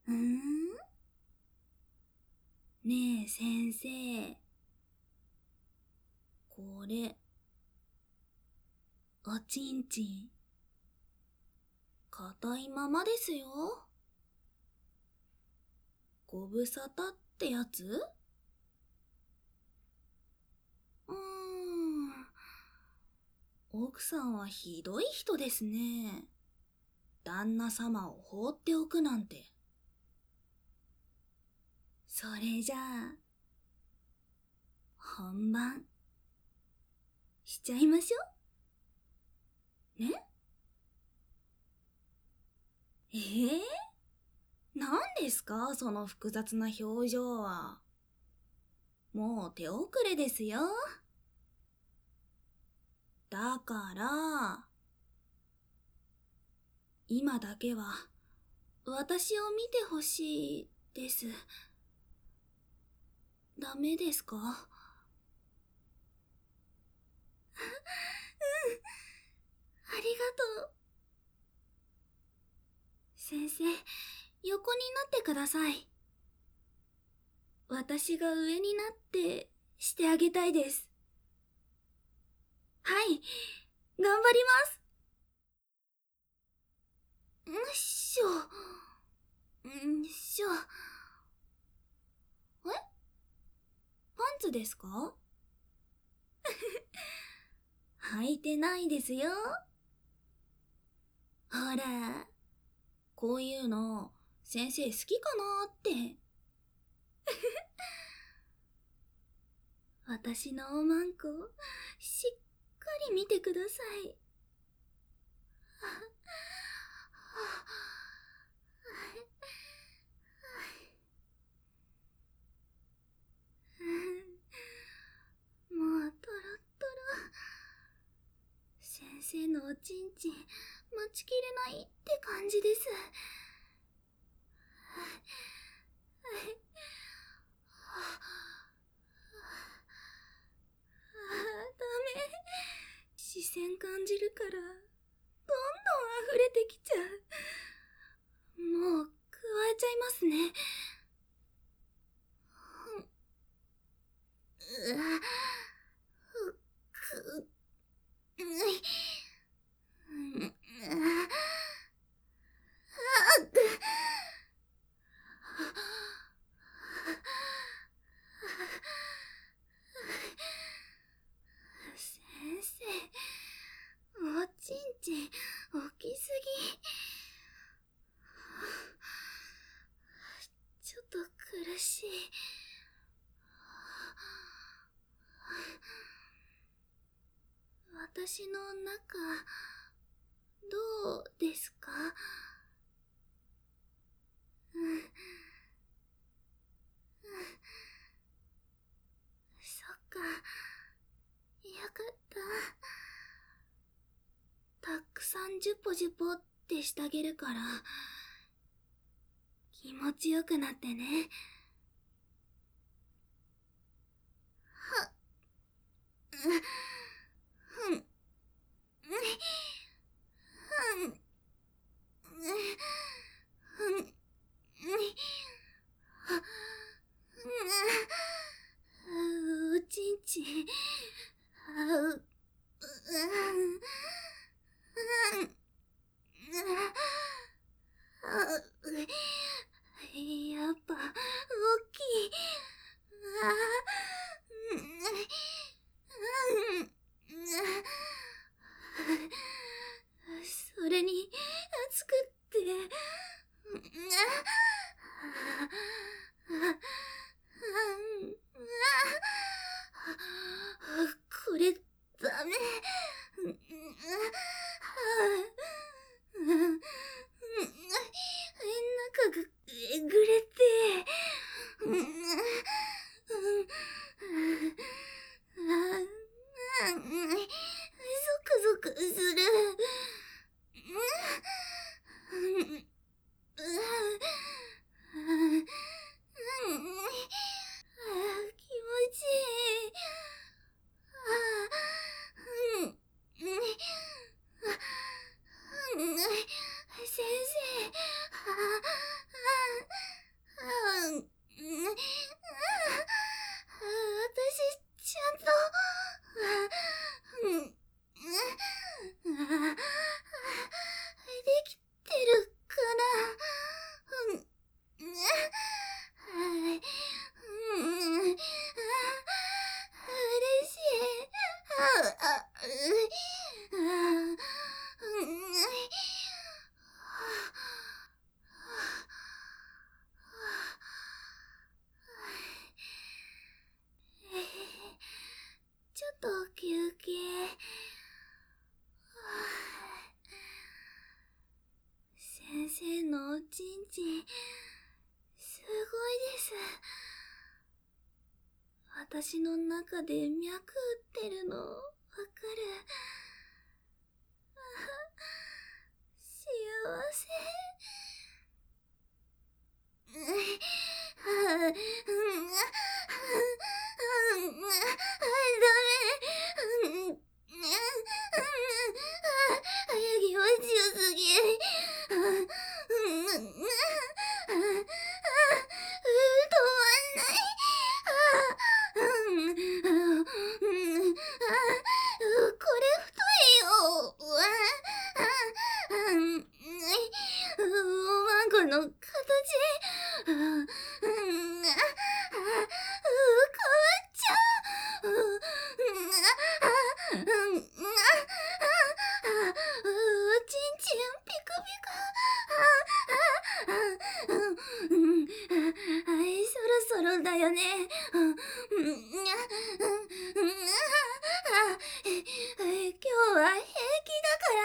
うん？ねえ先生、これ、おちんちん、硬いままですよ。ご無沙汰ってやつ？うーん、奥さんはひどい人ですね。旦那様を放っておくなんて。それじゃあ、本番、しちゃいましょう。ね？何ですかその複雑な表情は。もう手遅れですよ。だから、今だけは、私を見てほしいです。ダメですか？うん、ありがとう。先生、横になってください。私が上になってしてあげたいです。はい、頑張ります。んっしょ。んっしょ。え？パンツですか？履いてないですよ。ほら、こういうの先生好きかなって。私のおまんこしっかり見てください。もうトロットロ。先生のおちんちん待ちきれないって感じです。ダメ。視線感じるからどんどん溢れてきちゃう。もう加えちゃいますね。うわ、く、先生、おちんちん大きすぎ。ちょっと苦しい。私の中、どうですか？うん。そっか。よかった。たくさんジュポジュポってしてあげるから、気持ちよくなってね。はっ。うん。うん。うん。うん。おちんちん。う、やっぱ大きい。それに熱くって。これダメ。中がえぐれて。ゾクゾクする。 ち、すごいです。私の中で脈打ってるの、わかる。幸せ。ダメ。気持ちよすぎ。止まんない。これ太いよ。おまんこの形。変わっちゃう。ちんちんピクピク。はい、そろそろだよね。今日は平気だから。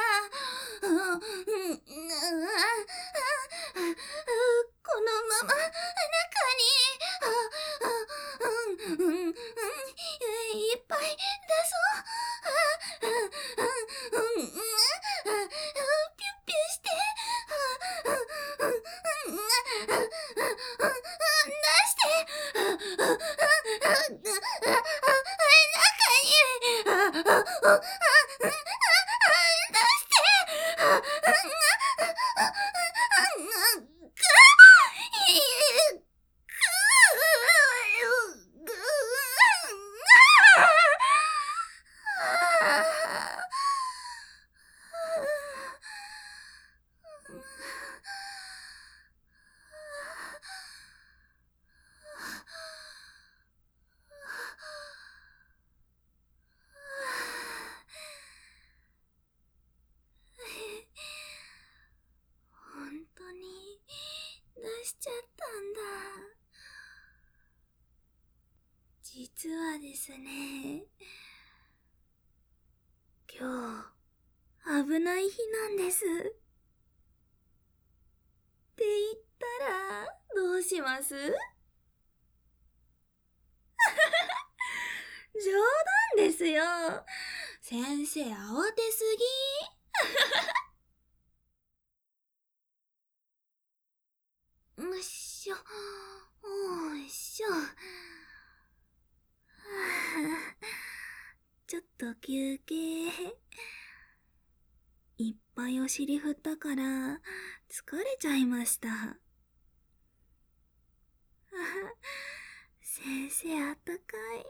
このまま中にいっぱい出そう。ピュッピュして。出して。本当に出しちゃったんだ。実はですね、今日危ない日なんです。って言ったらどうします？冗談ですよ。先生慌てすぎ。よっしょ、おいしょ。ちょっと休憩。いっぱいお尻振ったから疲れちゃいました。先生あったか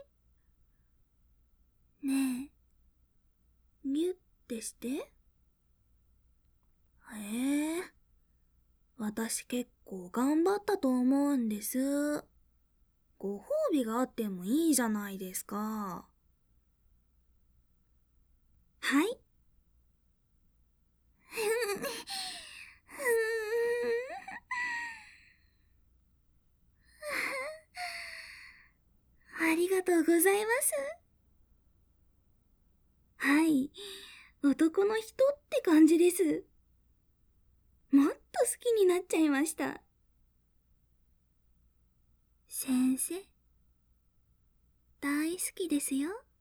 い。ねえ、ギュッてして。へえ、私結構頑張ったと思うんです。ご褒美があってもいいじゃないですか。はい。ありがとうございます。はい、男の人って感じです。もっと好きになっちゃいました。先生、大好きですよ。